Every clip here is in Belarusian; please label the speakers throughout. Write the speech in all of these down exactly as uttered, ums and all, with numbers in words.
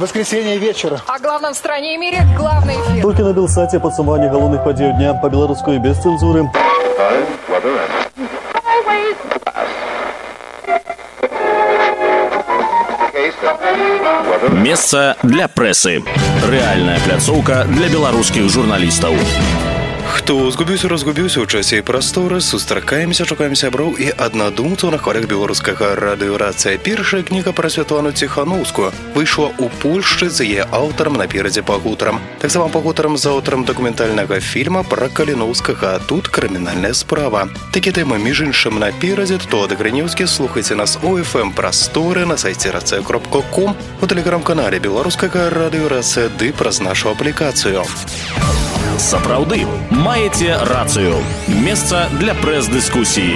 Speaker 1: Воскресенье вечера.
Speaker 2: О главном в стране и мире главный эфир.
Speaker 3: Толькі на Белсаце падсумаванне галоўных падзеяў дня па-беларуску і без цэнзуры.
Speaker 4: Месца для прэсы. Рэальная пляцоўка для беларускіх журналістаў.
Speaker 5: Хто згубіўся, разгубіўся ў часе і прасторы, сустракаемся, шукаем сяброў і аднадумцаў на хвалях беларускага радыёрацыя. Першая кніга пра Святлану Ціханаўскую выйшла ў Польшчы з яе аўтарам наперадзе пагутарам. Таксама пагутарам з аўтарам дакументальнага фільма пра Каліноўскага, а тут крымінальная справа. Такі тэмы, між іншым, наперадзе, Тода Грынеўскі, слухайце нас у эф эм прасторы, на сайце рацыя кропка ком, у тэлеграм-канале беларускага радыёрацыя ды праз нашу аплікацыю.
Speaker 4: Сапраўды, маеце рацыю. Месца для прэс-дыскусіі.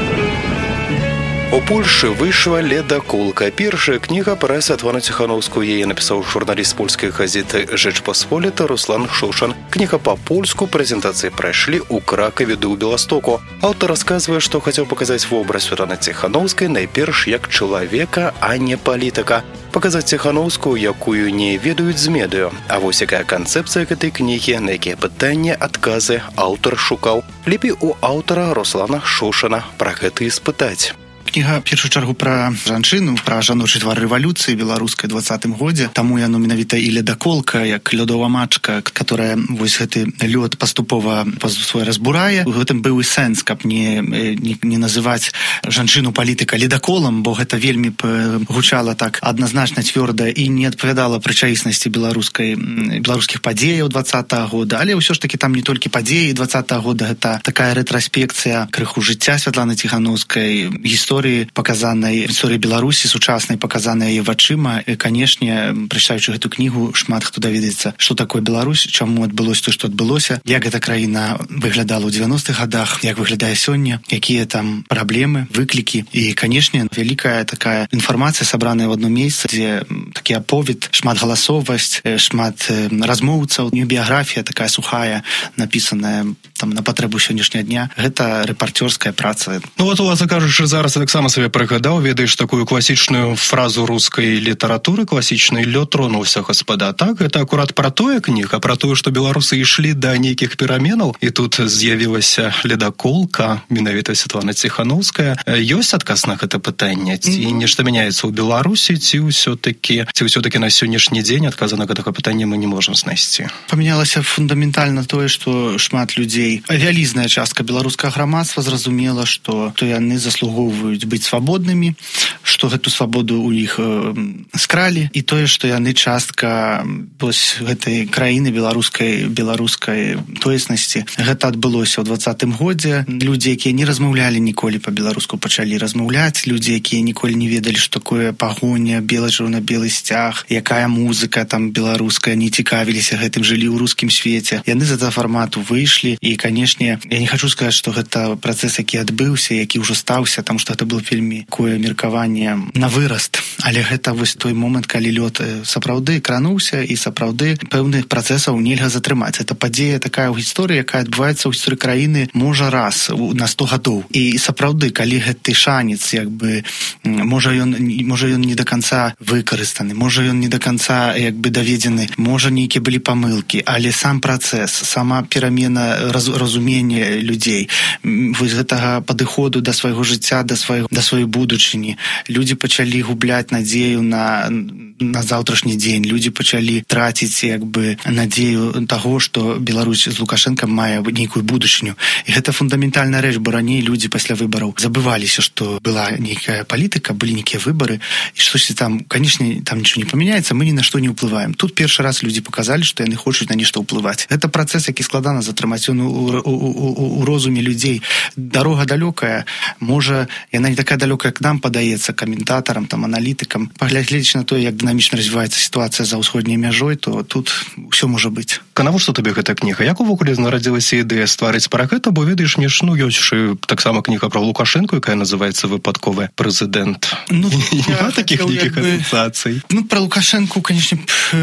Speaker 5: У Польшчы выйшла «Ледаколка». Першая кніга пра Святлану Ціханаўскую. Яе напісаў журналіст польскай газеты «Жэчпасполіта» Руслан Шушан. Кніга па-польску, прэзентацыі прайшлі ў Кракаве ды ў Беластоку. Аўтар расказвае, што хацеў паказаць вобраз Святланы Ціханаўскай найперш як чалавека, а не палітыка. Паказаць Ціханаўскую, якую не ведаюць з медыю. А вось якая канцэпцыя гэтай кнігі, на якія пытанні, адказы аўтар шукаў. Лепей у аўтара Руслана Шушана пра гэта і спытаць.
Speaker 6: Кніга, в першую чаргу, пра жанчыну, пра жаночы твар рэвалюцыі беларускай двадцатым годзе. Таму яно менавіта і ледаколка, як лёдова мачка, которая вось гэты лёд паступова свой разбурае. У гэтым быў і сэнс, каб не, не, не называць жанчыну палітыка ледаколам, бо гэта вельмі гучала так адназначна цвёрда і не адпавядала прычаіснасці беларускай беларускіх падзеяў двадцатага года. Але ўсё ж такі там не толькі падзеі двадцатага года, гэта такая рэтраспекцыя крыху жыцця Святланы Ціханаўскай, гісторыі паказанай гісторыі Беларусі, сучаснай, паказанай яе вачыма. І, канешне, прачытаючы гэту кнігу, шмат хто даведаецца, што такое Беларусь, чаму адбылося то, што адбылося, як эта краіна выглядала ў дзевяностых гадах, як выглядае сёння, якія там праблемы, выклікі. І, канешне, вялікая такая інфармацыя, сабраная ў адно месца, дзе такі аповед, шмат галасовасць, шмат размоўцаў, не біяграфія такая сухая, напісаная там на патрэбу сённяшняга дня. Гэта рэпарцёрская праца.
Speaker 7: Ну вот, уласна кажучы, зараз таксама сабе прыгадаў, ведаеш такую класічную фразу рускай літаратуры, класічны «лёд тронуўся, гаспада». Так, гэта акурат пра тое кніга, пра тое, што беларусы ішлі да нейкіх пераменаў, і тут з'явілася ледаколка, менавіта Святлана Ціханаўская. Ёсць адказ на гэта пытанне? Ці нешта мяняецца ў Беларусі, ці ўсё-такі, ці ўсё-такі на сённяшні дзень адказа на гэтага пытання мы не можам знайсці?
Speaker 6: Памянялася фундаментальна тое, што шмат людзей, вялізная частка беларускага грамадства зразумела, што то яны заслугоўваюць быць свабоднымі, што гэту свабоду ў іх э, скралі, і тое, што яны частка вось гэтай краіны беларускай беларускай тоеснасці. Гэта адбылося ў двадцатым годзе. Людзі, якія не размаўлялі ніколі па-беларуску, пачалі размаўляць. Людзі, якія ніколі не ведалі, што такое пагоня, белы чырвона-белы сцяг, якая музыка там беларуская, не цікавіліся гэтым, жылі ў рускім свеце. Яны з гэтага фармату выйшлі, і, канешне, я не хачу сказаць, што гэта працэс, які адбыўся, які ўжо стаўся, таму што гэта было вельмі такое меркаванне на выраст. Але гэта вось той момант, калі лёд сапраўды крануўся, і сапраўды пэўных працэсаў нельга затрымаць. Гэта падзея такая ў гісторыі, якая адбываецца ў гісторыі краіны можа раз на сто гадоў. І сапраўды, калі гэты шанец, як бы, можа ён, можа ён не да канца выкарыстаны, можа ён не да канца, як бы, даведзены, можа нейкія былі памылкі, але сам працэс, сама перамена раз, разумення людзей, вось гэтага падыходу да свайго жыцця, да свайго, да сваёй будучыні. Людзі пачалі губляць надзею на, на заўтрашні дзень. Людзі пачалі траціць, як бы, надзею таго, што Беларусь з Лукашэнкам мае нейкую будучыню. І гэта фундаментальная рэч, бо раней людзі пасля выбараў забываліся, што была нейкая палітыка, былі нейкія выбары, і штосьці там, канешне, там нічого не памяняецца, мы ні на што не ўплываем. Тут першы раз людзі паказалі, што яны хочуць на нешта ўплываць. Гэта працэс, які складана затрымаць у, у, у, у, у розуме людзей. Дарога далёкая, можа, яна не такая далёкая, як нам падаецца, каментатарам, там, аналітыкам. Паглядзячы на тое, як дынамічна развіваецца сітуацыя за ўсходняй мяжой, то тут ўсё можа быць.
Speaker 7: Навошта табе гэта кніга? Як увогуле нарадзілася ідэя стварыць пра гэта? Бо, ведаеш, мне ж, ну, ёсць таксама кніга пра Лукашэнку, якая называецца «Выпадковы прэзідэнт». Ну, няма такіх нейкіх асацыяцый?
Speaker 6: Ну, пра Лукашэнку, канешне,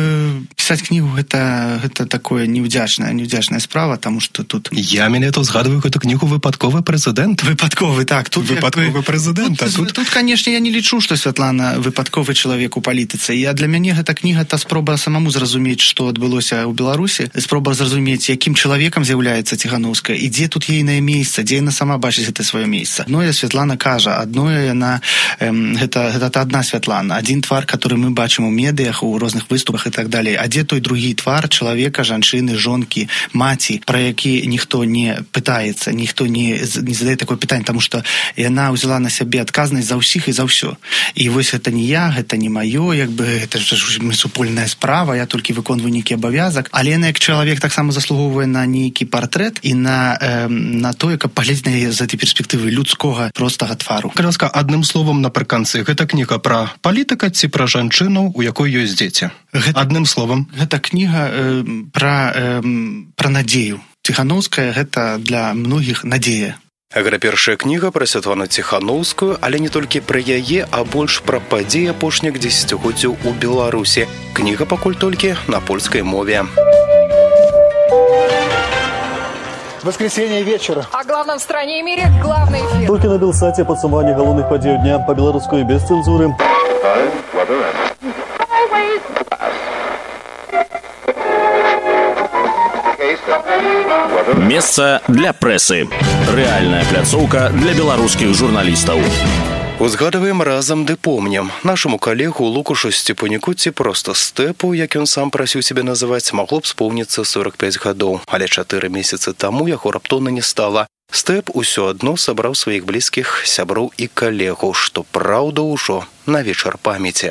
Speaker 6: пісаць кнігу гэта, гэта такое неўдзячная, неўдзячная справа, таму што тут...
Speaker 7: Я мяне то згадваю гэту кнігу «Выпадковы прэзідэнт».
Speaker 6: Выпадковы, так. Тут
Speaker 7: выпадковы прэзідэнт.
Speaker 6: Тут, тут, тут, канешне, я не лічу, што Святлана выпадковы чалавек у палітыцы. Я для мяне гэта кніга та спроба самому зразумець, што адбылося ў Беларусі, спроба зразумець, якім чалавекам з'яўляецца Ціханаўская і дзе тут ейнае месца, дзе яна сама бачыць гэта сваё месца. Адное Святлана кажа, адное яна эм, гэта гэта та адна Святлана, адзін твар, который мы бачым у медыях, у розных выступах і так далей. А дзе той другі твар чалавека, жанчыны, жонкі, маці, пра які ніхто не пытаецца, ніхто не не задае такое пытанне, таму што яна ўзяла на сябе адказнасць за ўсіх і за ўсё. І вось гэта не я, гэта не маё, як бы гэта ж супольная справа, я толькі выконваю нейкі абавязак, але яна як чалавек таксама заслугоўвае на нейкі партрэт і на э, на тое, каб паглядзець на яе з гэтай перспектывы людскога простага твару.
Speaker 7: Каляска, адным словам напрыканцы, гэта кніга пра палітыка ці пра жанчыну, у якой ёсць дзеці? Гэта, адным словам.
Speaker 6: Гэта кніга э, пра, э, пра надзею. Ціханаўская гэта для многіх надзея.
Speaker 5: Гэта першая кніга пра Святлану Ціханаўскую, але не толькі пра яе, а больш пра падзеі апошніх дзесяцігоддзяў у Беларусі. Кніга пакуль толькі на польскай мове.
Speaker 1: Воскресенье вечера.
Speaker 2: О главном в стране и мире главный эфир.
Speaker 3: Только на Белсате подсумование головных подей дня по-белорусски без цензуры.
Speaker 4: Месца для прэсы. Рэальная пляцоўка для беларускіх журналістаў.
Speaker 5: Узгадываем разам ды помнім. Нашаму калегу Лукашу Сцепаніку ці проста Стэпу, як ён сам прасіў сябе называць, магло б споўніцца сорак пяць гадоў. Але чатыры месяцы таму яго раптоўна не стала. Стэп усё адно сабраў сваіх блізкіх сяброў і калегаў, што праўда ўжо на вечар памяці.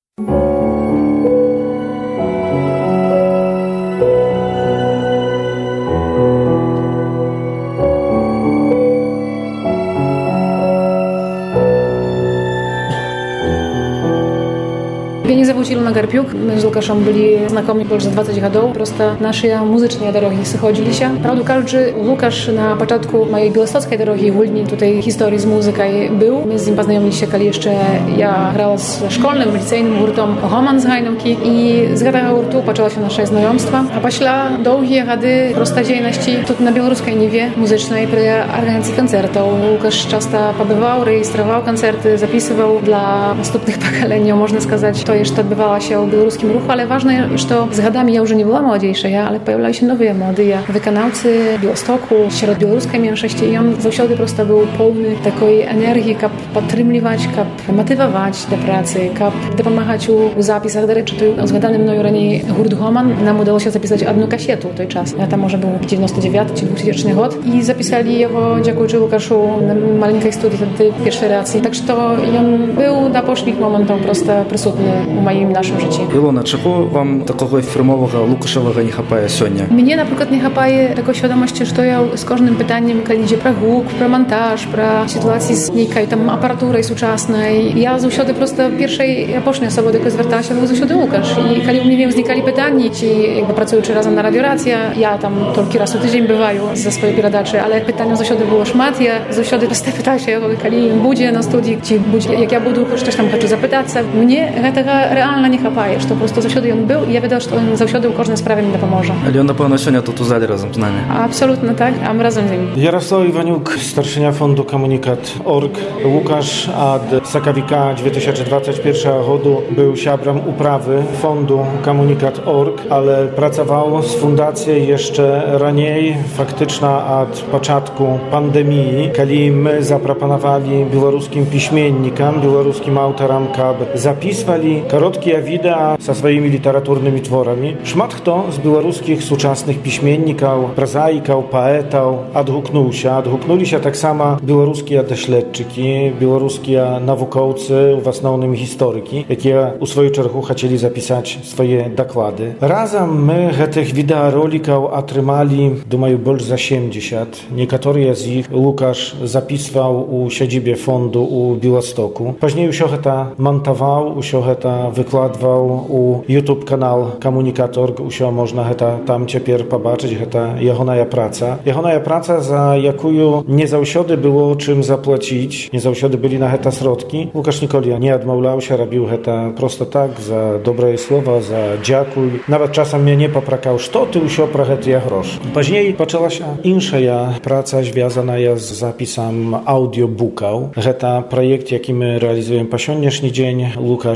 Speaker 8: Меня зовут Илона Гарпюк. Мы с Лукашем были знакомы больше двадцать годов. Просто наши музычные дороги сходились. Правду кажучи, Лукаш на початку моей белостockiej дороги в Ульни, tutaj historii z muzyką był. My z nim poznajomiliśmy, kiedy jeszcze ja grała z szkolnym, licealnym hurtom Roman z Hajnówki i z tego hurtu zaczęło się nasze znajomstwo. A pośla długie rady prosta dziejności тут na białoruskiej niwie muzycznej przy organizacji koncertów. Łukasz często pobywał, rejestrował koncerty, zapisywał dla następnych pokoleń, można сказать, to jeszcze odbywała się w białoruskim ruchu, ale ważne, że z gadami ja już nie była młodziejsza, ale pojawiały się nowe młode wykonawcy Białostoku, śród białoruskiej mniejszości i on zawsze prosto był pełny takiej energii, kap podtrzymywać, kap motywować do pracy, kap pomagać u zapisach. Do rzeczy, zgadany mną raniej hurt Roman nam udało się zapisać jedną kasietu w tej czas. Ja tam może był dziewięćdziesiąty dziewiąty czy dwutysięczny rok i zapisali jego, dziękuję Łukaszu, na maleńkiej studii tej pierwszej reakcji. Tak, że to on był na poszłych momentach prosto przysutny у моим нашим житті.
Speaker 9: Ілона, чого вам такого фірмового Лукашевого не хапає сьогодні?
Speaker 8: Мені, наприклад, не хапає такої свідомості, що я з кожним питанням, коли йде про гук, про монтаж, про ситуації з ніякою там апаратурою сучасною. Я завжди просто перша і опошня особа, до якої зверталася, був завжди Лукаш. І коли у мене виникали питання, чи якби працюючи разом на радіорація, я там тільки раз у тиждень буваю за свої передачі, але питання завжди було шмат. Я завжди просто питаюся його, коли він буде на студії, чи буде, як я буду, щось там хочу запитатися. Мені цього реально не хапає, що просто завжди він був, і я відав, що він завжди у кожній справі мені допоможе.
Speaker 9: Але він, напевно, сьогодні тут у залі разом з нами.
Speaker 8: Абсолютно так, а ми разом з ним.
Speaker 1: Jarosław Iwaniuk, starszynia fondu komunikat kropka org. Łukasz od Sakawika dwa tysiące dwudziestego pierwszego roku był siabrem uprawy fondu komunikat kropka org, ale pracował z fundacją jeszcze raniej, faktyczna od początku pandemii, kiedy my zaproponowali białoruskim piśmiennikom, białoruskim autorom, aby zapisywali krótkie wideo ze swoimi literaturnymi tworami. Szmat kto z białoruskich współczesnych piśmienników, prozaików, poetów odhuknął się. Odhuknęli się tak samo białoruskie dośledczyki, białoruskie naukowcy, w основnym historyki, jakie u swojej czerchu chcieli zapisać swoje dokłady. Razem my tych wideorolików otrzymali, думаю, больше za siedemdziesiąt. Niektóre z nich Łukasz zapisywał u siedzibie fondu u Białegostoku. Później już to montował, już to wykładał u YouTube kanał komunikat kropka org, już można to tam teraz zobaczyć, to jego praca. Jego praca, za jaką nie zawsze było czym zapłacić, nie zawsze byli na to środki. Łukasz nigdy nie odmawiał się, robił to prosto tak, za dobre słowa, za dziękuj. Nawet czasem mnie nie poprakał, co ty już oprawia te grosze. Później zaczęła się inna praca związana z zapisem audiobooków. To projekt, jaki my realizujemy po dzisiejszy dzień. Łukasz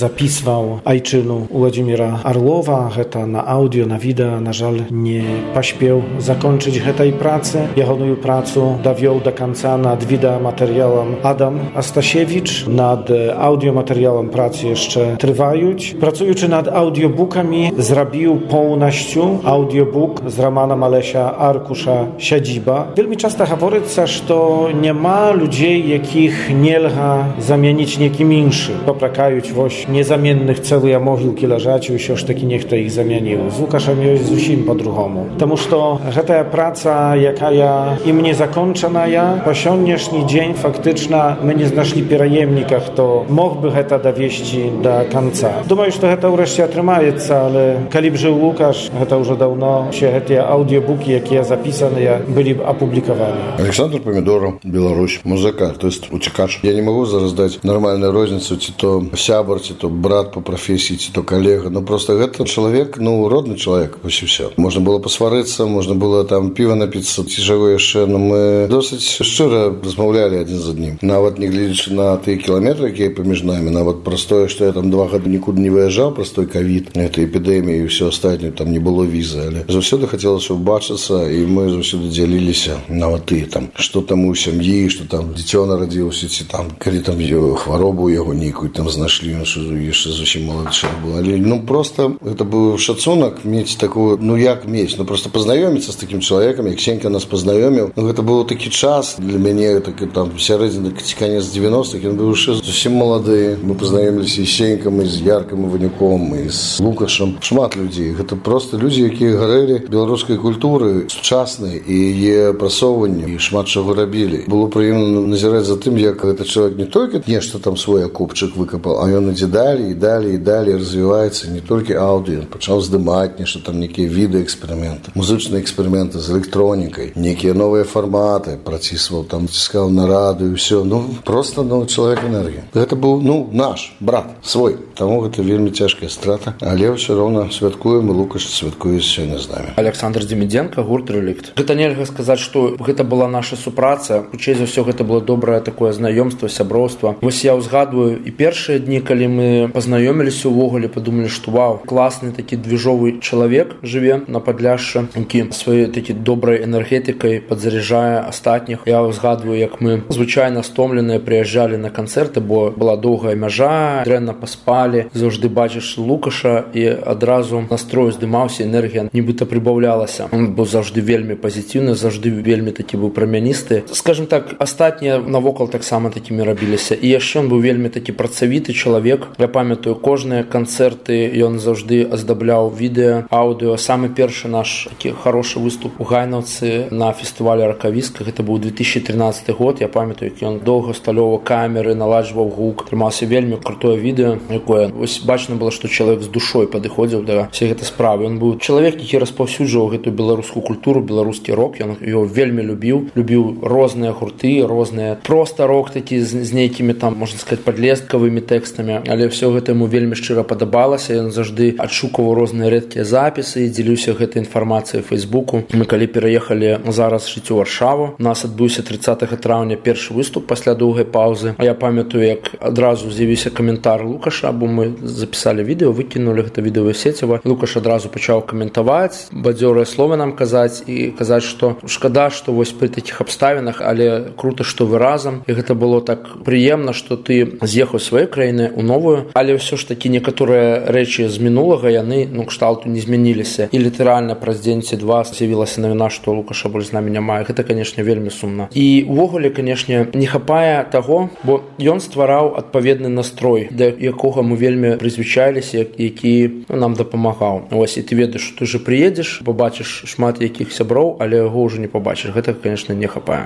Speaker 1: записывал айчину Владимира Орлова. Это на аудио, на видео, на жаль, не поспел закончить этой працы. Ягоную працу довел до конца над видеоматериалом Adam Astasiewicz. Nad audiomateriałem pracy jeszcze trwają. Pracując nad audiobookami, zrobił pełnością audiobook z Romana Malesia Arkusza Siedziba. Wielmi często говорится, że nie ma ludzi, jakich nie lga zamienić niekim inszym. Poprakając woś niezamiennych celu mogiłki leżacił, już taki niech to ich zamienił. Z Łukaszem jest zusim po-drugomu. Тому что эта праца, якая им не закончена, я по сегодняшний день фактично мы не знайшли переемника, хто мог бы это довести до конца. Думаю, что это врешті отрымается, але коли б жив Лукаш, это уже давно все эти аудиобуки, які записаны, были бы опубликованы.
Speaker 10: Александр Помидоров, Беларусь, музыка, то есть утекач. Я не могу зараз дать нормальную розницу, ти то сябр, ти то брат по профессии, ти то коллега. Ну просто это человек, ну родный человек, вообще все. Можно было посвариться, можно было там пиво напиться, тяжело еще, но мы досить щиро размовляли один з одним. Нават не глядячи на ті кілометри, які поміж нами, нават простое, що я там два года нікуди не виїжджав, простой ковід, это епідемія і все остальне, там не було візи, але завсюди хотілося бачитися, і ми завсюди ділилися нават ти там, що там у сім'ї, що там дитя народилося, ці там, коли там хворобу його ніяку там знайшли, що ще зовсім молодий був. Але, ну, просто, це був шацунок, мати таку, ну, як мати, ну, просто познайомитися з таким чоловіком, як Сенька нас познайомив, ну, це був такий час для мене, такий там, середина, конец девяностых, він був ще зовсім молодий, ми познайомилися із Сеньком, із Ярком Іванюком, із Лукашем, шмат людей. Це просто люди, які горели білоруської культури, сучасної, і є просовані, і шмат чого робили. Було приємно назирати за тим, як цей чоловік не тільки нечто там свій окопчик викопав, а він іде далі, і далі, і далі розвивається, не тільки аудіо, він почав здимати нечто там, які відеоексперименти, музичні експерименти з електронікою, які нові формати процесував, там, тискав на радіо і все. Ну, просто, ну, чоловік енергії. Це був, ну, наш брат, свій. Тому це вельми тяжка страта. Але все одно святкуємо, Лукаш святкує сьогодні з нами.
Speaker 9: Александр Демиденко, гурт «Реликт». Гэта нельга сказаць, што гэта была наша супраца. Хутчэй за ўсё, гэта было добрае такое знаёмства, сяброўства. Вось я ўзгадваю і першыя дні, калі мы пазнаёміліся ўвогуле, падумалі, што вау, класны такі движовы чалавек жыве на Падляшшы, які сваёй такі добрай энергетыкай падзаряджае астатніх. Я ўзгадваю, як мы звычайна стомленыя прыязджалі на канцэрты, бо была доўгая мяжа, дрэнна паспалі, заўжды бачыш Лукаша і адразу настрой здымаўся, энергія нібыта прыбаўлялася. Он быў заўжды вельмі пазітыўны, заўжды вельмі такі быў прамяністы. Скажем так, астатнія навокал таксама такімі рабіліся. І яшчэ ён быў вельмі такі працавіты чалавек. Я памятаю, кожныя канцэрты ён заўжды аздабляў відэа, аўдыо. Самы першы наш такі хорошы выступ у Гайнаўцы на фестывале «Ракавіска». Гэта быў две тысячи тринадцатый год. Я памятаю, як ён доўга сталёваў камеры, наладжваў гук. Трымаўся вельмі крутое відэо, якое вось бачна было, што чалавек з душой падыходзіў да всей гэтай справы. Ён быў чалавек, які распаўсюджваў гэтую беларускую культуру, беларускі рок. Ён яго вельмі любіў. Любіў розныя гурты, розныя проста рок такі з, з нейкімі там, можна сказаць, падлесткавымі тэкстамі. Але ўсё гэта яму вельмі шчыра падабалася. Ён заўжды адшукаваў розныя рэдкія запісы і дзеліўся гэтай інфармацыяй у Фейсбуку. Мы калі пераехалі зараз жыць у Варшаву, у нас адбыўся тридцатого траўня першы выступ пасля доўгай паўзы. А я памятаю, як адразу з'явіўся каментар Лукаша, бо мы запісалі відэо, выкінулі гэта відэо ў сеціва. Лукаш адразу пачаў каментаваць, бадзёрыя словы нам казаць і казаць, што шкада, што вось пры такіх абставінах, але круто, што вы разам. І гэта было так прыемна, што ты з'ехаў з сваёй краіны ў новую, але ўсё ж такі некаторыя рэчы з мінулага, яны, ну, кшталту не змяніліся. І літаральна праз дзень ці два з'явілася навіна, што Лукаша больш з намі няма. Гэта, канешне, вельмі сумна. І увогуле, канешне, не хапае таго, бо ён ствараў адпаведны настрой, да якога мы вельмі прызвычаіліся, які, ну, нам дапамагаў. Вось, і ты ведаеш, што ты же прыедзеш, побачыш шмат якіх сяброў, але яго ўжо не побачыш. Гэта, канешне, не хапае.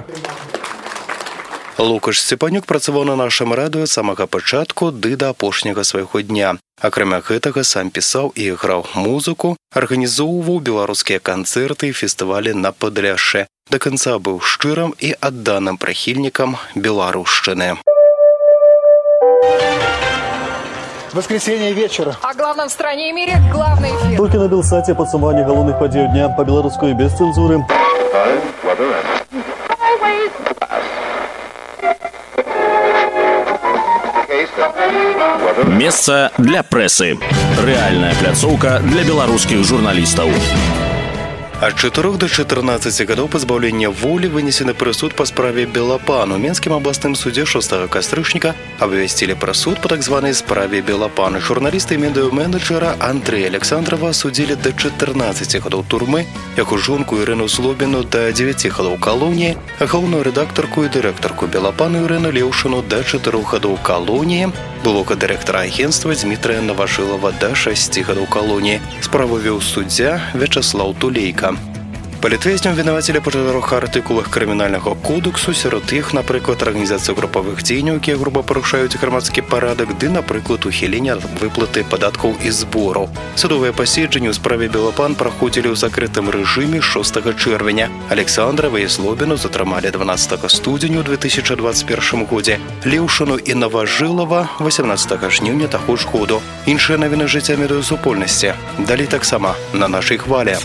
Speaker 5: Лукаш Сцепанюк працаваў на нашым радыё з самага пачатку ды да апошняга свайго дня. Акрамя гэтага сам пісаў і іграў музыку, арганізоўваў беларускія канцэрты і фестывалі на Падляшшы. Да канца быў шчырым і адданым прыхільнікам беларушчыны.
Speaker 11: Воскресенье вечера.
Speaker 2: О главном в стране и мире главный эфир.
Speaker 3: Только на Белсате подсумование головных подей дня по-белорусски без цензуры.
Speaker 11: Okay, stop.
Speaker 4: Месца для прэсы. Рэальная пляцоўка для беларускіх журналістаў.
Speaker 5: Ад чатырох да чатырнаццаці гадоў пазбаўлення волі вынесены прысуд па справе Белапан. У Менскім абласным судзе шостага кастрычніка абвясцілі прысуд па так званай справе Белапан. Журналісты і медыа-менеджера Андрэя Александрова судзілі да чатырнаццаці гадоў турмы, яго жонку Ірыну Злобіну да дзевяці гадоў калоніі, а галоўную рэдактарку і дырэктарку Белапан Ірыну Леўшыну да чатырох гадоў калоніі, былога дырэктара агенцтва Дмітрыя Наважылава да шасці гадоў калоніі. Справу вёў суддзя Вячаслаў Тулейка. Палітвязням вінавацілі па чатырох артыкулах крымінальнага кодексу, сярод іх, напрыклад, арганізацыю групавых дзеянняў, якія груба парушаюць грамадскі парадак, ды, напрыклад, ухіленне ад выплаты падаткаў і збораў. Судовыя паседжанні ў справе Белапан праходзілі ў закрытым рэжыме шостага чэрвеня. Александрава і Злобіну затрымалі дванаццатага студзеня ў две тысячы дваццаць першым годзе. Леўшыну і Наважылава васямнаццатага жніўня таго ж году. Іншыя навіны жыцця медыасупольнасці далі таксама на нашай хвалі.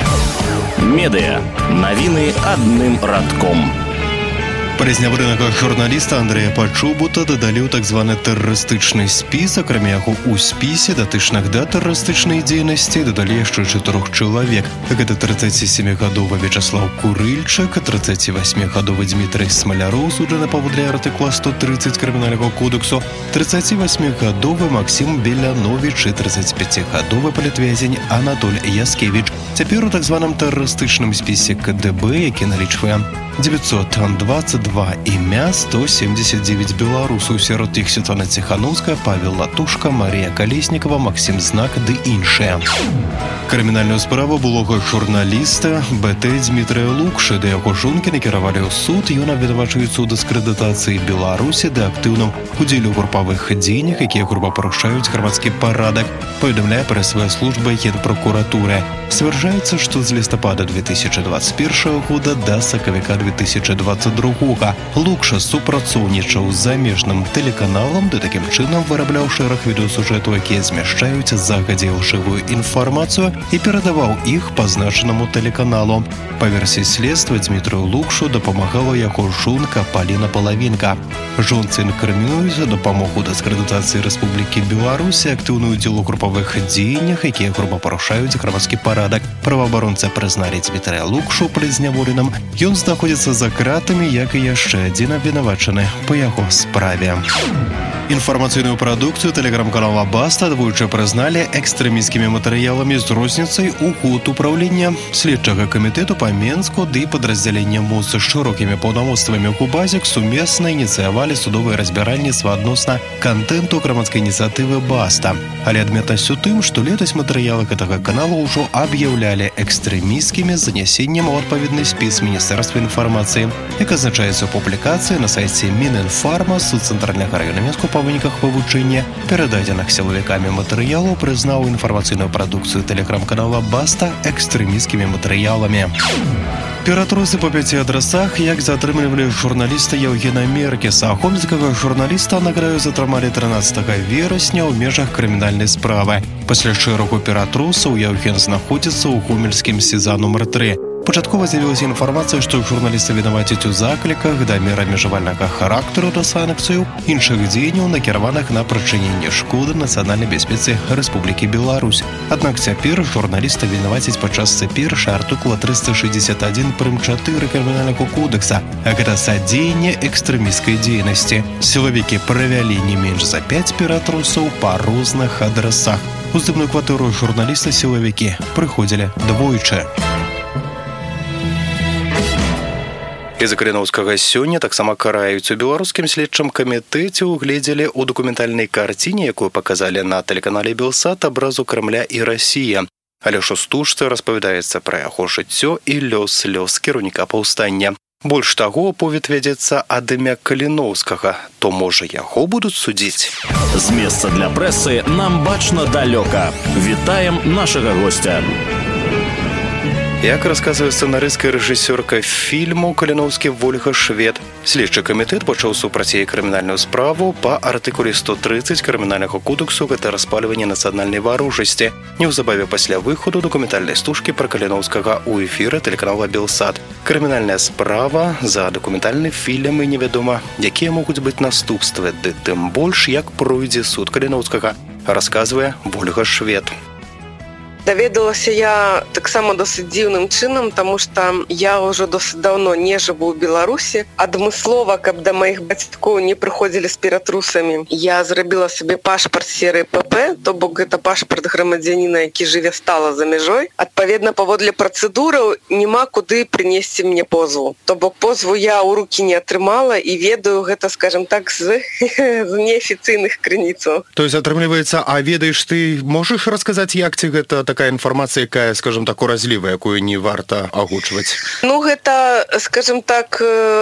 Speaker 4: Медыа. Навіны адным радком.
Speaker 7: Прызняваленага журналіста Андрэя Пачубута дадалі ў так званы тэрарыстычны спіс. Акрамя яго ў спісе датычных да тэрарыстычнай дзейнасці дадалі яшчэ чатырох чалавек. Гэта трыццацісемігадовы Вячаслаў Курыльчык, трыццацівасьмігадовы Дмітрый Смаляроў, суджаны паводле артыкула сто трыццаць крымінальнага кодексу, трыццацівасьмігадовы Максім Беляновіч і трыццаціпяцігадовы палітвязень Анатоль Яскевіч. Цяпер у так званым тэрарыстычным спісе ка дэ бэ, які налічвае девятьсот двадцать два імя, сто семьдесят девять беларусаў, сярод іх Светлана Ціханаўская, Павел Латушка, Марія Калеснікова, Максім Знак ды іншыя. Крымінальную справу былога журналіста бэ тэ Дмітрыя Лукшы да яго жонкі накіравалі ў суд. Ён абвінавачваецца ў дыскрэдытацыі Беларусі ды актыўным удзеле ў групавых дзеяннях, якія груба парушаюць грамадскі парадак, паведамляе прэсавая служба Генпракуратуры. Сцвярджаецца, што з лістапада две тысячы двадцать першага года да сакавіка две тысячи двадцать другога Лукша супрацоўнічаў з замежным тэлеканалам, ды такім чынам вырабляў шэраг відэасюжэтаў, якія змяшчаюць загадзя лжывую інфармацыю і перадаваў іх пазначанаму тэлеканалу. Па версіі следства Дмітрыю Лукшу дапамагала яго жонка Паліна Палавінка. Жонцы інкрымінуюць за дапамогу дыскрэдытацыі Рэспублікі Беларусь, актыўны ўдзел у групавых дзеяннях, якія груба парушаюць грамадскі парадак. Праваабаронцы прызналі Дмітрыя Лукшу прызняволеным. Ён знаходзіцца за кратамі, як і яшчэ адзін абвінавачаны па яго справе. Інфармацыйную прадукцыю тэлеграм-канала Баста двойчы прызналі экстрэмісцкімі матэрыяламі з розніцай у год управлення следчага камітэту па Менску ды падраздзялення МОЗ з шырокімі паўнамоцтвамі ГУБАЗік сумесна ініцыявалі судовыя разбіральніцтва адносна кантэнту грамадскай ініцыятывы Баста. Але адметнасць у тым, што летась матэрыялы гэтага канала ўжо аб'яўлялі экстрэмісцкімі з занясеннем у адпаведны спіс Міністэрства інфармацыі, як азначаецца ў публікацыі на сайце Мінінфарма. Суд цэнтральнага района Менску па выніках вывучэння перададзеных сілавікамі матэрыялаў прызнаў інфармацыйную прадукцыю тэлеграм-канала Баста экстрэмісцкімі матэрыяламі. Ператрусы па пяці адрасах, як затрымлівалі журналіста Яўгена Меркеса. Хомельскага журналіста на краю затрымалі трынаццатага верасня ў межах крымінальнай справы. Пасля шэрагу ператрусаў Яўген знаходзіцца ў гомельскім сеза нумар тры. Пачаткова з'явілася інфармацыя, што журналіста вінавацяць у закліках да мер абмежавальнага характару да санкцыяў, іншых дзеянняў, накіраваных на прычыненне шкоды нацыянальнай бяспецы Рэспублікі Беларусь. Аднак цяпер журналіста вінавацяць падчас першага артыкула трыста шэсцьдзесят адзін прым чатыры крымінальнага кодекса, а гэта садзеянне экстрэмісцкай дзейнасці. Сілавікі правялі не менш за пяць ператрусаў па розных адрасах. У здымную кватэру журналіста сілавікі прыходзілі двойчы.
Speaker 5: З-за Каліноўскага сёння таксама караюць. У беларускім следчым камітэце угледзелі ў дакументальнай карціне, якую паказалі на тэлеканале Белсат, абразу Крамля і Расія. Але ж у стужцы распавядаецца пра яго жыццё і лёс лёс кіраўніка паўстання. Больш таго, аповед вядзецца ад імя Каліноўскага. То, можа, яго будуць судзіць?
Speaker 4: З месца для прэсы нам бачна далёка. Вітаем нашага госця.
Speaker 5: Як расказвае сцэнарыстка і рэжысёрка фільму Каліноўскі Вольга Швед, следчы камітэт пачаў супраць яе крымінальную справу па артыкуле сто тридцать крымінальнага кодексу, гэта распальванне нацыянальнай варожасці. Неўзабаве пасля выходу дакументальнай стужкі пра Каліноўскага ў эфіры тэлеканала Белсат. Крымінальная справа за дакументальны фільм і невядома, якія могуць быць наступствы, ды тым больш, як пройдзе суд Каліноўскага, расказвае Вольга Швед.
Speaker 12: Даведалася я таксама досыць дзіўным чынам, таму што я ўжо досыць даўно не жыву ў Беларусі. Адмыслова, каб да маіх бацькоў не прыходзілі з ператрусамі, я зрабіла сабе пашпарт серыі пэ пэ, то бок гэта пашпарт грамадзяніна, які жыве стала за мяжой. Адпаведна, паводле працэдураў няма куды прынесці мне позву. То бок позву я ў рукі не атрымала і ведаю гэта, скажем так, з, з неафіцыйных крыніцаў.
Speaker 7: То есть, атрымліваецца, а ведаеш, ты можаш расказаць, як ці гэта такая інфармацыя, якая, скажем так, уразлівая, якую не варта агучваць?
Speaker 12: Ну, гэта, скажем так,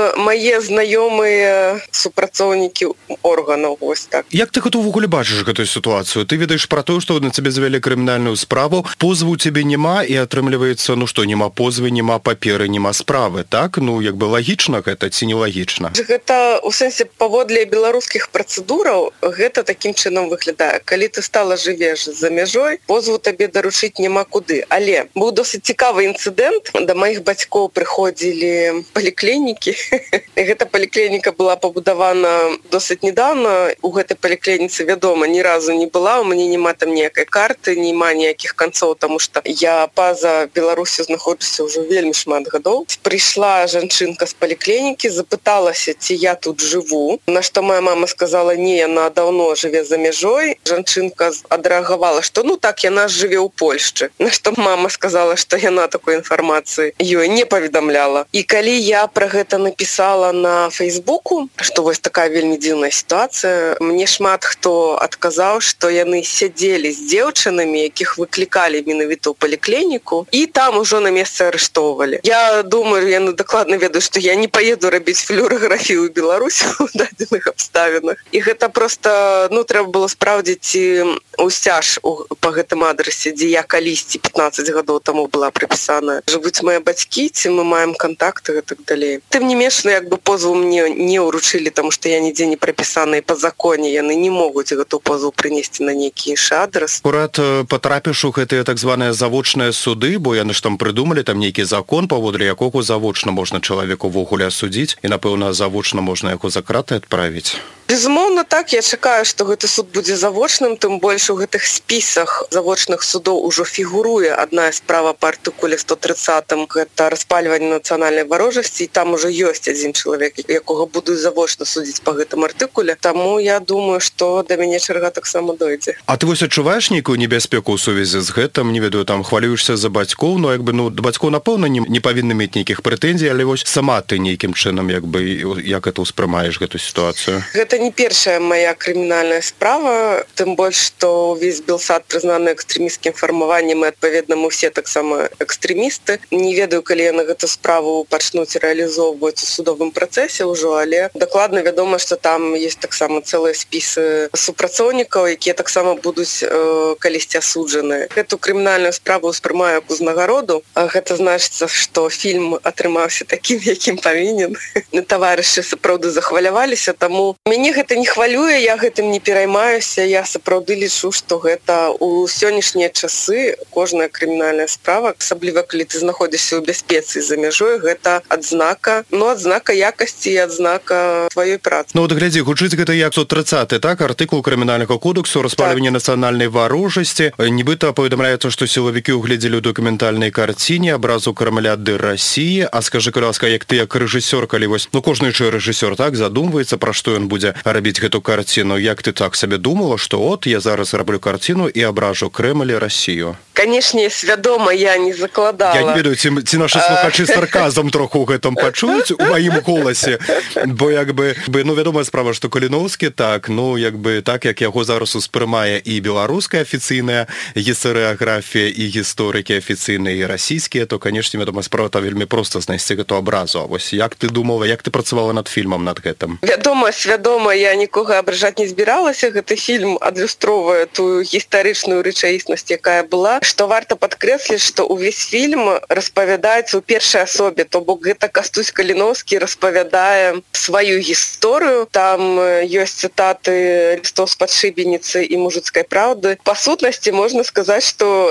Speaker 12: мае знаёмыя супрацоўнікі органаў, вось так.
Speaker 7: Як ты гэта ўвогуле бачыш гэтую сітуацыю? Ты ведаеш пра тое, што на цябе завялі крымінальную справу, позву ў цябе няма, і атрымліваецца, ну што, няма позвы, няма паперы, няма справы, так? Ну, як бы лагічна гэта ці нелагічна?
Speaker 12: Гэта, у сэнсе, паводле беларускіх працэдураў, гэта такім чынам выглядае. Калі ты стала жывеш за мяжой, позву табе даручыць няма куды. Але быў досыць цікавы інцыдэнт. Да маіх бацькоў прыходзілі паліклінікі. Гэта паліклініка была пабудавана досыць недавно. У гэтай паліклініцы, вядома, ні разу не была. У мяне няма там ніякай карты, няма ніякіх канцоў, таму што я па-за Беларусю знаходжуся ўжо вельмі шмат гадоў. Прыйшла жанчынка з паліклінікі, запыталася, ці я тут жыву. На што моя мама сказала, не, яна даўно жыве за мяжой. Жанчынка адрэагавала, што ну так, яна жыве ў Польшчы. На што мама сказала, што яна такой інфармацыі ёй не паведамляла. І калі я пра гэта напісала на Фейсбуку, што вось такая вельмі дзіўная сітуацыя, мне шмат хто адказаў, што яны сядзелі з дзеўчынамі, якіх выклікалі менавіта ў паліклініку, і там ужо на месцы арыштоўвалі. Я думаю, яны дакладна ведаюць, што я не паеду рабіць флюораграфію ў Беларусі ў дадзеных абставінах. І гэта проста, ну, трэба было спраўдзіць усцяж па гэтым адрасе, дзе я калісьці пятнаццаць гадоў таму была прыпісана. Жывуць мае бацькі, ці мы маем кантакты і так далей. Тым не менш, ну, як бы позву мне не ўручылі, таму што я нідзе не прапісана, і па законе яны не могуць гэту позву прынесці на нейкі іншы адрас.
Speaker 7: Акурат патрапіш у гэтыя так званыя завочныя суды, бо яны ж там прыдумалі там нейкі закон, паводле якога завочна можна чалавеку ўвогуле асудзіць, і, напэўна, завочна можна яго за краты адправіць.
Speaker 12: Безумоўна, так. Я чакаю, што гэты суд будзе завочным, тым больш у гэтых спісах завочных судоў ужо фігуруе адна справа па артыкуле сто тридцатым, гэта распальванне нацыянальнай варожасці, і там ужо ёсць адзін чалавек, якога будуць завочна судзіць па гэтым артыкуле. Таму я думаю, што да мяне чарга таксама дойдзе.
Speaker 7: А ты вось адчуваеш нейкую небяспеку ў сувязі з гэтым? Не ведаю, там хвалюешся за бацькоў, ну, як бы, ну, да бацькоў, напэўна, не, не павінны мець нейкіх прэтэнзій, але вось сама ты нейкім чынам, як бы, як гэта ўспрымаеш гэту сітуацыю?
Speaker 12: Гэта не першая моя крымінальная справа, тым больш, што ўвесь Белсат прызнаны экстрэмісцкім фармаваннем, і, адпаведна, мы все таксама экстрэмісты. Не ведаю, калі яны гэту справу пачнуць рэалізоўваць у судовым працэсе ўжо, але дакладна вядома, што там ёсць таксама цэлыя спісы супрацоўнікаў, якія таксама будуць э, калісьці асуджаныя. Гэту крымінальную справу ўспрымаю як узнагароду. Гэта значыцца, што фільм атрымаўся такім, якім павінен. Таварышы сапраўды захваляваліся, таму мяне гэта не хвалюе, я гэтым не пераймаюся. Я сапраўды лічу, што гэта у сённяшнія часы кожная крымінальная справа, асабліва калі ты знаходзішся ў бяспецы за мяжой, гэта адзнака, ну, адзнака якасці і адзнака тваёй працы.
Speaker 7: Ну, вот глядзі, гучыць гэта як сто тридцаты, так, артыкул крымінальнага кодексу распальванне так. нацыянальнай варожасці. Нібыта паведамляецца, што сілавікі угледзелі ў дакументальнай карціне абразу Крамля ды Расіі. А скажы, калі ласка, як ты як рэжысёр, калі вось, ну, кожны ж рэжысёр, так, задумваецца, пра што ён будзе рабіць гэту карціну, як ты так сабе думала, што от я зараз раблю карціну і абражу Крэмль і Расію?
Speaker 12: Канешне, свядома я не закладала.
Speaker 7: Я не ведаю, ці, ці нашы слухачы сарказм троху ў гэтым пачуюць у маім голасе, бо як бы, ну, вядомая справа, што Каліноўскі так, ну, як бы так, як яго зараз успрымае і беларуская афіцыйная гістарыяграфія, і гісторыкі афіцыйныя, і расійскія, то, канешне, вядомая справа, то вельмі проста знайсці гэту абразу. А вось як ты думала, як ты працавала над фільмам, над гэтым?
Speaker 12: Вядома, свядома, я нікога абражаць не збіралася. Гэты фільм адлюстроўвае тую гістарычную рэчаіснасць, якая была. што варта падкрэсліць, што ўвесь фільм распавядаецца ў першай асобе, то бок гэта Кастусь Каліноўскі распавядае сваю гісторыю. Там ёсць цытаты лістоў з падшыбеніцы і мужыцкай праўды. Па сутнасці можна сказаць, што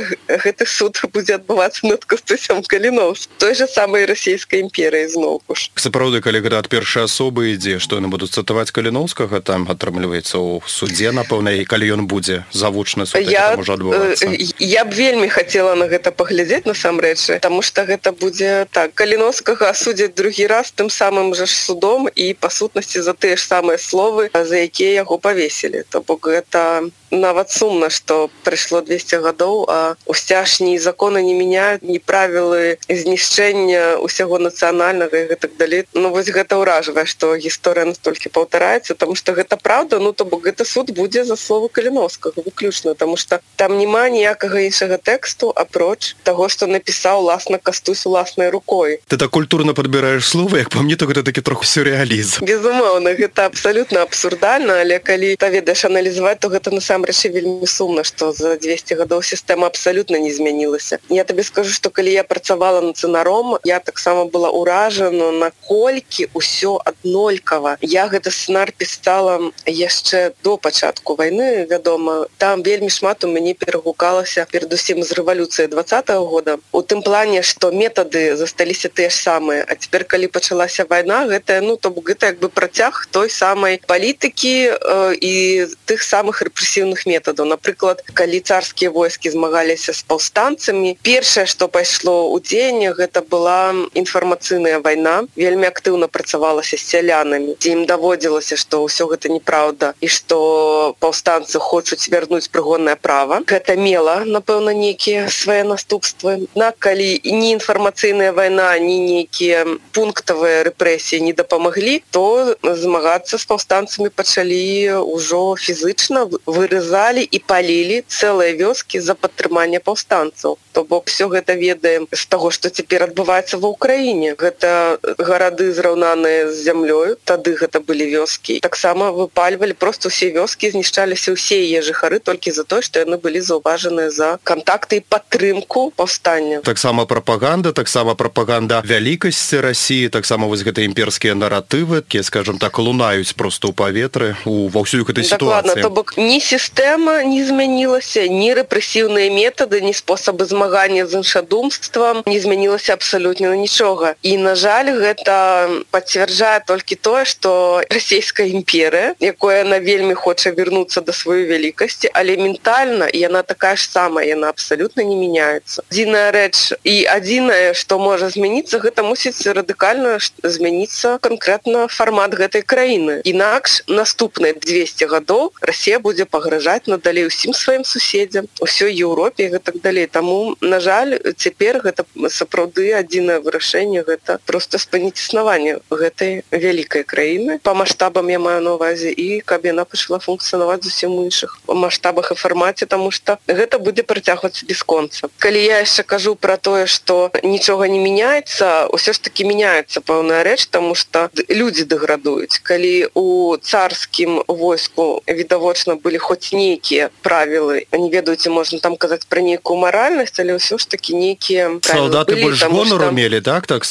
Speaker 12: гэты суд будзе адбывацца над Кастусем Каліноўскім, той же самай расійскай імперыі зноўку ж.
Speaker 5: Сапраўды, калі гэта ад першай асобы ідзе, што яны будуць цытаваць Каліноўскага, там атрымліваецца ў судзе, напэўна, і калі ён будзе завучны суд,
Speaker 12: я,
Speaker 5: можа адбывацца.
Speaker 12: Я б вельмі хацела на гэта паглядзець насамрэч, таму што гэта будзе так. Каліноўскага асудзяць другі раз тым самым жа ж судом і па сутнасці за тыя ж самыя словы, за якія яго павесілі. То бок гэта нават сумна, што прыйшло двесце гадоў, а ўсцяж ні законы не мяняюць, ні правілы знішчэння ўсяго нацыянальнага і гэтак далей. Ну вось гэта ўражвае, што гісторыя настолькі паўтараецца, таму што гэта праўда, ну то бок гэта суд будзе за словы Каліноўскага выключна, таму што там няма ніякага іншага тэксту, апроч таго, што напісаў уласна Кастусь уласнай рукой.
Speaker 5: Ты так культурна падбіраеш словы, як па мне, то гэта такі троху сюррэалізм.
Speaker 12: Безумоўна, гэта абсалютна абсурдальна, але калі ты ведаеш аналізаваць, то гэта насамрэч вельмі сумна, што за двесце гадоў сістэма абсалютна не змянілася. Я табе скажу, што калі я працавала нацыянаром, я таксама была ўражана, наколькі ўсё аднолькава. Я гэты сцэнар пісала яшчэ до пачатку вайны, вядома. Там вельмі шмат у мяне перагукалася перадусім з рэвалюцыі дваццатага года. У тым плане, што метады засталіся тыя ж самыя. А цяпер, калі пачалася вайна, гэта, ну, то гэта як бы працяг той самай палітыкі э, і тых самых рэпрэсіўных метадаў. Напрыклад, калі царскія войскі змагаліся з паўстанцамі, першае, што пайшло ў дзень, гэта была інфармацыйная вайна. Вельмі актыўна працавалася з сялянамі, дзе ім даводзілася, што ўсё гэта неправда і што паўстанцы хочуць вярнуць прыгоннае права. Гэта мела, напэўна, нейкія свае наступствы. Аднак, калі ні інфармацыйная вайна, ні нейкія пунктавыя рэпрэсіі не дапамаглі, то змагацца з паўстанцамі пачалі ўжо фізычна, вырызалі і палілі цэлыя вёскі за падтрыманне паўстанцаў. То бок усё гэта ведаем з таго, што цяпер адбываецца ва ўкраіне. Гэта гарады зраўнаныя з зямлёю, тады гэта былі вёскі. Таксама выпальвалі проста ўсе вёскі, знішчаліся ўсе яе жыхары толькі за тое, што яны былі заўважаныя за кантакты і падтрымку паўстання.
Speaker 5: Таксама прапаганда, таксама прапаганда вялікасці Расіі, таксама вось гэтыя імперскія наратывы, якія, скажам так, лунаюць проста ў паветры у ва ўсёй гэтай сітуацыі.
Speaker 12: Дакладна, то бок ні сістэма не змянілася, ні рэпрэсіўныя метады, ні спосабы змагання з іншадумствам не змянілася абсалютна нічога. І, на жаль, гэта пацвярджае толькі тое, што расійская імперыя, якая яна вельмі хоча вярнуцца да сваёй вялікасці, але ментальна яна такая ж самая, яна абсалютна не мяняецца. Адзіная рэч і адзінае, што можа змяніцца, гэта мусіць радыкальна змяніцца канкрэтна фармат гэтай краіны. Інакш наступныя двесце гадоў Расія будзе пагражаць надалей усім сваім суседзям, усёй Еўропе і гэтак далей. Таму, на жаль, цяпер гэта сапраўды адзінае вырашэнне, гэта проста спыніць існаванне гэтай вялікай краіны па маштабам, я маю на ўвазе, і каб яна пачала функцыянаваць зусім у іншых маштабах і фармаце, таму што гэта будзе працягвацца бясконца. Калі я яшчэ кажу пра тое, што нічога не мяняецца, усё ж такі мяняецца пэўная рэч, таму што людзі дэградуюць. Калі у царскім войску відавочна былі хоць нейкія правілы, не ведаеце, можна там казаць пра нейкую маральнасць, але ўсё ж такі нейкія
Speaker 5: салдаты больш гонору мелі, так? Так,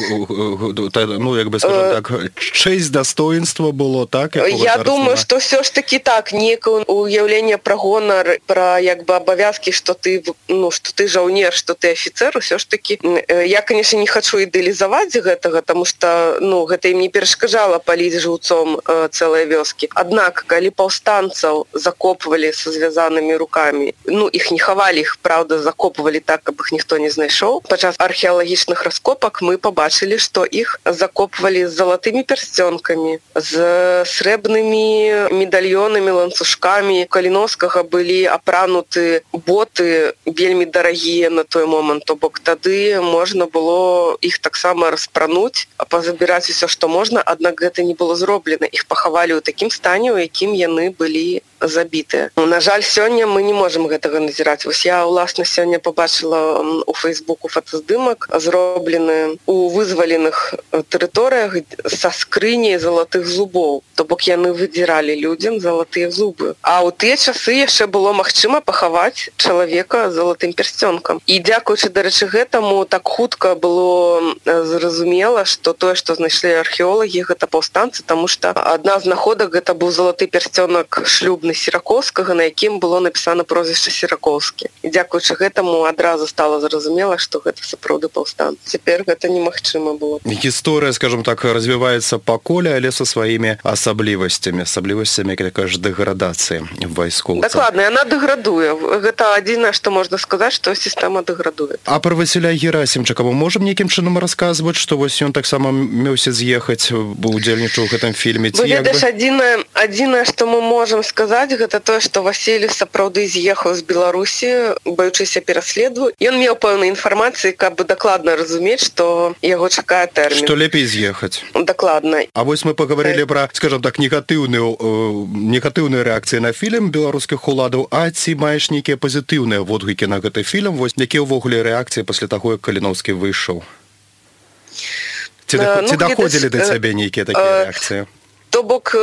Speaker 5: ну, як бы, скажем так, честь, достоинство было, так?
Speaker 12: Я думаю, што ўсё ж такі так, нейкае уяўленне пра гонар, пра, як бы, абавязкі, што ты, ну, што ты жаўнер, што ты афіцэр, усё ж такі, я, конечно, не хачу ідэалізаваць гэтага, таму што, ну, гэта ім не перашкаджала паліць жыўцом э, цэлыя вёскі. Аднак, калі паўстанцаў закопвалі са звязанымі рукамі, ну, іх не хавалі, іх, праўда, закопвалі так, каб іх ніхто не знайшоў. Падчас археалагічных раскопак мы пабачылі, што іх закопвалі з залатымі пярсцёнкамі, з срэбнымі медальёнамі, ланцужкамі. У Каліноўскага былі апрануты боты вельмі дарагія на той момант, то бок тады можна было іх таксама распрануць, а пазабіраць усё, што можна, аднак гэта не было зроблена. Іх пахавалі ў такім стане, у якім яны былі забіты. забітыя. На жаль, сёння мы не можам гэтага назіраць. Вось я, уласна, сёння побачила у Фейсбуку фотаздымак, зроблены у вызваленых тэрыторыях са скрыняй залатых зубоў. То бок яны выдзіралі людзям залатыя зубы. А ў тыя часы яшчэ было магчыма пахаваць чалавека залатым персцёнкам. І дзякуючы, дарэчы, гэтаму так хутка было зразумела, што тое, што знайшлі археолагі, гэта паўстанцы, таму што адна з находак гэта быў залаты персцёнак шлюбны Сіракоўскага, на якім было напісана прозвішча Сіракоўскі. І дзякуючы гэтаму адразу стала зразумела, што гэта сапраўды паўстанцы. Цяпер гэта немагчыма было.
Speaker 5: Гісторыя, скажем так, развіваецца па коле, але са сваімі асаблівасцямі, асаблівасцямі, як кажаш, дэградацыі вайскоўцаў.
Speaker 12: Дакладна, яна дэградуе. Гэта адзінае, што можна сказаць, што сістэма дэградуе.
Speaker 5: А пра Васіля Герасімчыка мы можам нейкім чынам расказваць, што вось ён таксама меўся з'ехаць, бо удзельнічаў у гэтым фільме?
Speaker 12: Вы ведаеш, адзінае, адзінае, што мы можам сказаць, гэта тое, што Васіль сапраўды з'ехаў з Беларусі, баючыся пераследу. Ён меў пэўнай інфармацыі, каб дакладна разумець, што яго чакае тэрмін.
Speaker 5: Што лепей з'ехаць.
Speaker 12: Дакладна.
Speaker 5: А вось мы пагаварылі пра, скажам так, негатыўную, негатыўную рэакцыі на фільм беларускіх уладаў, а ці маеш нейкія пазітыўныя водгукі на гэты фільм? Вось якія ўвогуле рэакцыі пасля таго, як Каліноўскі выйшаў? Ці,
Speaker 12: ну,
Speaker 5: ці даходзілі да цябе нейкія такія рэакцыі?
Speaker 12: То бок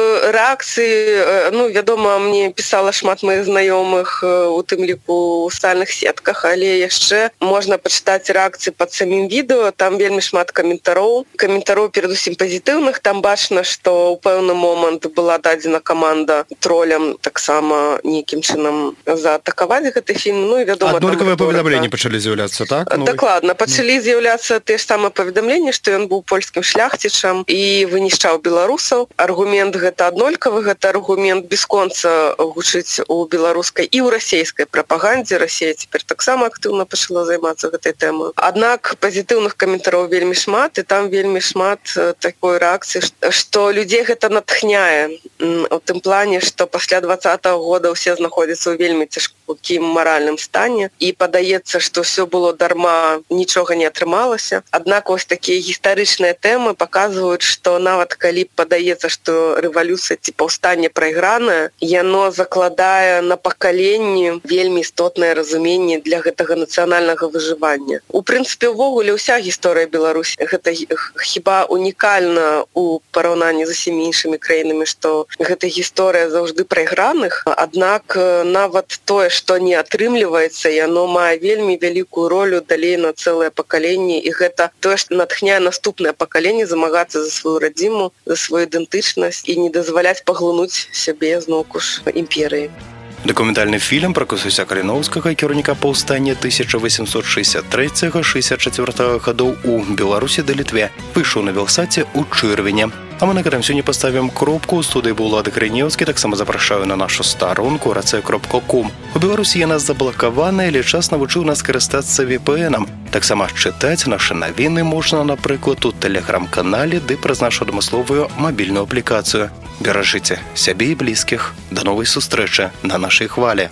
Speaker 12: рэакцыі, ну, вядома, мне пісала шмат маіх знаёмых, у тым ліку ў сацыяльных сетках, але яшчэ можна пачытаць рэакцыі пад самім відэо, там вельмі шмат каментароў. Каментароў перадусім пазітыўных, там бачна, што ў пэўны момант была дадзена каманда тролям таксама нейкім чынам заатакаваць гэты фільм. Ну, і вядома,
Speaker 5: аднолькавыя паведамленні пачалі з'яўляцца, так?
Speaker 12: Ну, дакладна, пачалі ну. з'яўляцца тыя ж самыя паведамленні, што ён быў польскім шляхцічам і вынішчаў беларусаў. Аргумент гэта аднолькавы, гэта аргумент бясконца гучыць у беларускай і ў расейскай прапагандзе. Расія цяпер таксама актыўна пачала займацца гэтай тэмай. Аднак пазітыўных каментароў вельмі шмат, і там вельмі шмат такой рэакцыі, што людзей гэта натхняе. У тым плане, што пасля дваццатага года ўсе знаходзяцца ў вельмі цяжкім маральным стане, і падаецца, што ўсё было дарма, нічога не атрымалася. Аднак вось такія гістарычныя тэмы паказваюць, што нават калі падаецца, што рэвалюцыя ці паўстанне прайгранае, яно закладае на пакаленні вельмі істотнае разуменне для гэтага нацыянальнага выжывання. У прынцыпе, увогуле ўся гісторыя Беларусі гэта хіба унікальна у параўнанні з усімі іншымі краінамі, што гэта гісторыя заўжды прайграных, аднак нават тое, што не атрымліваецца, яно мае вельмі вялікую ролю далей на цэлае пакаленне, і гэта тое, што натхняе наступнае пакаленне замагацца за сваю радзіму, за сваю ідэнтычнасць і не дазваляць паглынуць сябе зноўку ж імперыі.
Speaker 5: Дакументальны фільм пра Касуся Каліноўскага, кіраўніка паўстання тысяча восемьсот шэсцьдзясят трэцяга — шэсцьдзясят чацвёртага гадоў у Беларусі ды Літве, выйшаў на Белсаце ў чэрвені. А мы на гэтым сёння паставім кропку. У студыі быў Улад Грынеўскі, таксама запрашаю на нашу старонку рацэ кропка ком. У Беларусі яна заблакаваная, але час навучыў нас карыстацца ве пэ энам. Таксама чытаць нашы навіны можна, напрыклад, у тэлеграм-канале ды праз нашу адмысловую мабільную аплікацыю. Беражыце сябе і блізкіх. Да новай сустрэчы на нашай хвале.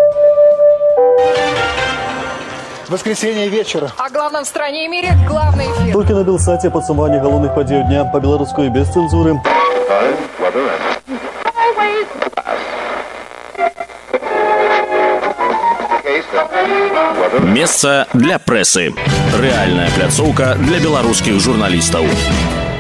Speaker 11: Воскресенье вечера.
Speaker 2: О главном в стране и мире главный эфир.
Speaker 3: Только на Белсате подсумование головных подей дня по-белорусски без цензуры.
Speaker 4: Месца для прэсы. Рэальная пляцоўка для беларускіх журналістаў.